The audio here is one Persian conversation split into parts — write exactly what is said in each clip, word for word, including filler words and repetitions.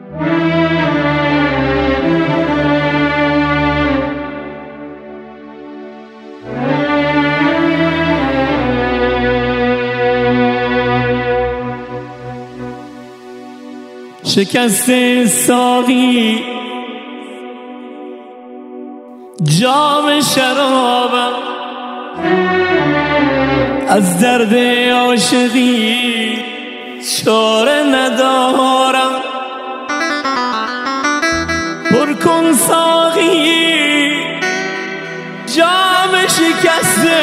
شکست ساقی جام شرابم، از درد عاشقی چاره ندارم. پر کن ساقی جام شکسته،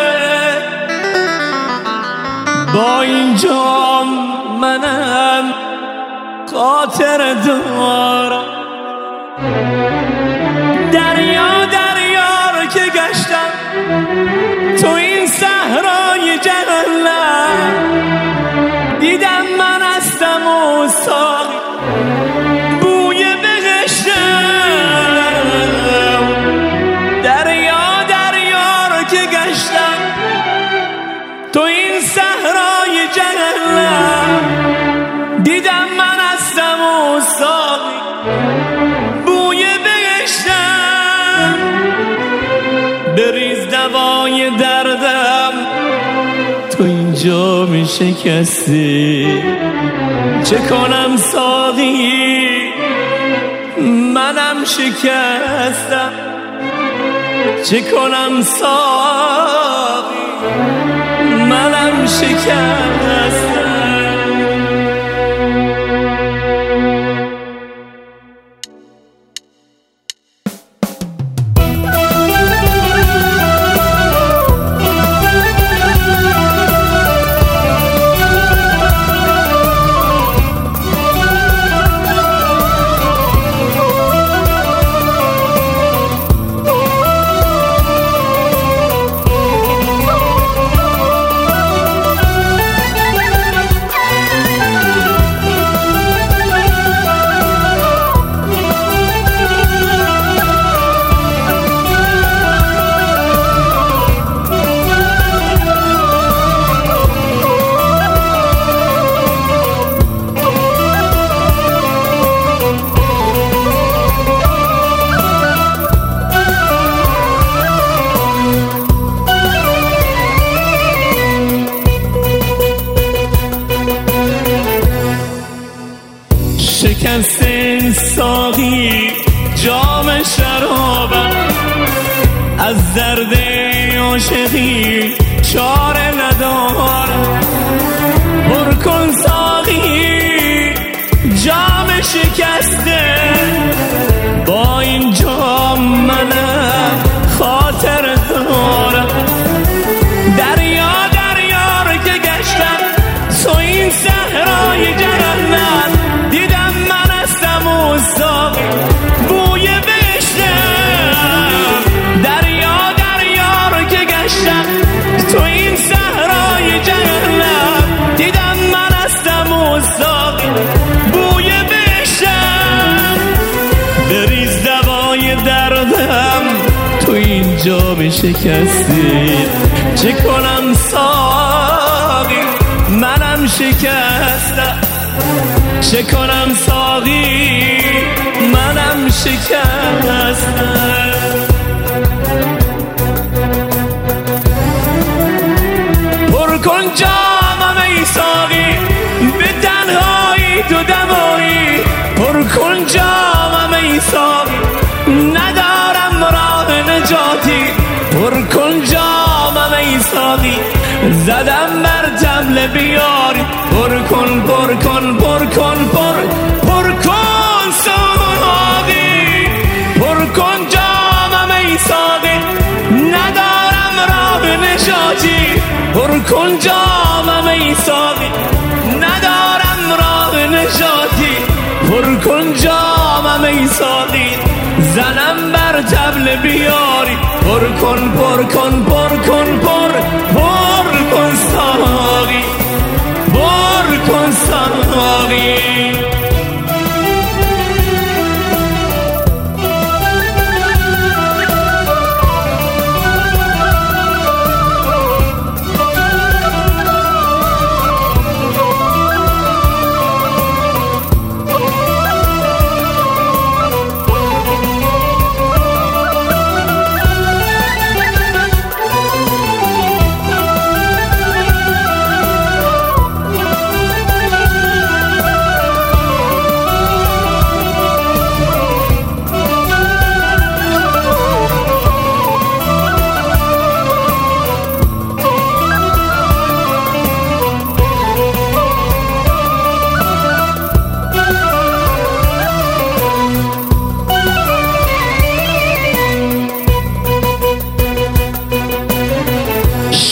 با این جام منم خاطر دارم. دریا دریا رو که گشتم تو این صحرای جهنم، دیدم من هستم و ساقی بوی بهشتم. دریا دریا رو که گشتم تو این صحرای جهنم، دیدم من هستم و ساقی بوی بهشتم. بریز دوای دردم تو این جام شکسته، چه کنم ساقی منم شکستم، چه کنم ساقی منم شکستم. شکست ساقی جام شرابم، از درد عاشقی چاره ندارم. پر کن ساقی جام شکسته، با این جام منم خاطر دارم. دریا دریا رو که گشتم تو این صحرای جهنم، دیدم من هستم و ساقی بوی بهشتم. دریا دریا رو که گشتم تو این صحرای جهنم، دیدم من هستم و ساقی بوی بهشتم. بریز دوای دردم تو این جام شکسته، چه کنم ساقی منم شکستم، چه کنم ساقی منم شکستم. پر کن جامم ای ساقی به تنهایی تو دوایی، پر کن جامم ای ساقی ندارم راه نجاتی. پر کن جامم ای ساقی زدم بر طبل بیاری. پر کن پر کن پر کن پر پر کن ساقی، پر کن جامم ای ساقی ندارم راه نجاتی. پر کن جامم ای ساقی ندارم راه نجاتی. پر کن جامم ای ساقی زنم بر طبل بیاری. پر کن پر کن پر کن پر پر کن ساقی، پر کن ساقی.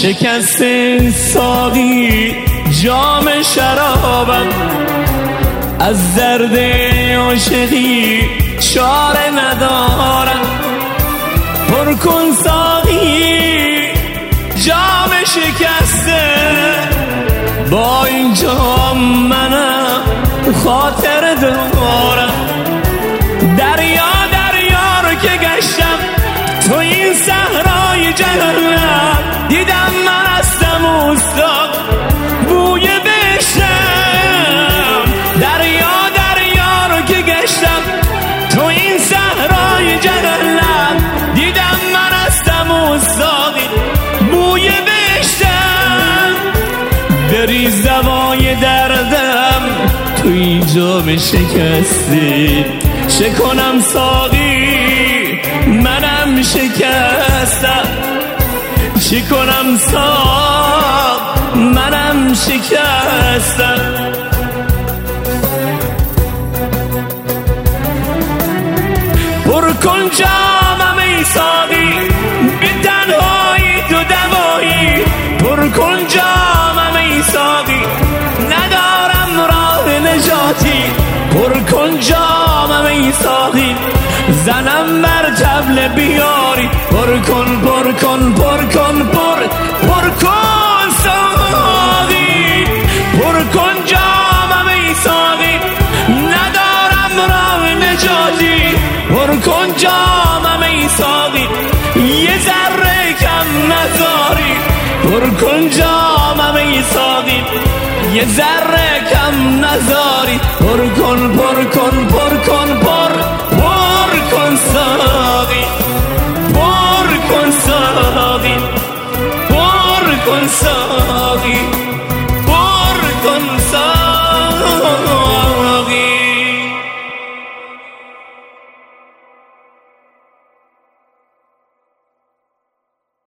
شکست ساقی جام شرابم، از درد عاشقی چاره ندارم. پر کن ساقی جام شکسته، با این جام منم خاطر دارم. دریا دریا رو که گشتم تو این صحرای جهنم، دیدم من هستم اوستا بوی بهشتم. دریا دریا رو که گشتم تو این صحرای جهنم، دیدم من هستم اوستا بوی بهشتم. بریز دوای دردم تو این جام شکستی، چه کنم ساقی منم شکستم، چه کنم ساق منم شکستم. پر کن جامم ای ساقی به تنهایی تو دوایی، پر کن جامم ای ساقی ندارم راه نجاتی. پر کن جامم ای ساقی زنم بر طبل بیاری. پر کن پر کن پر کن پر پر کن ساقی، پر کن جامم ای ساقی ندارم راه نجاتی. پر کن جامم ای ساقی یه ذره کم نذاری. پر کن جامم ای ساقی یه ذره کم نذاری. پر کن پر کن پر کن پر پر کن ساقی، پر کن ساقی، پر کن ساقی.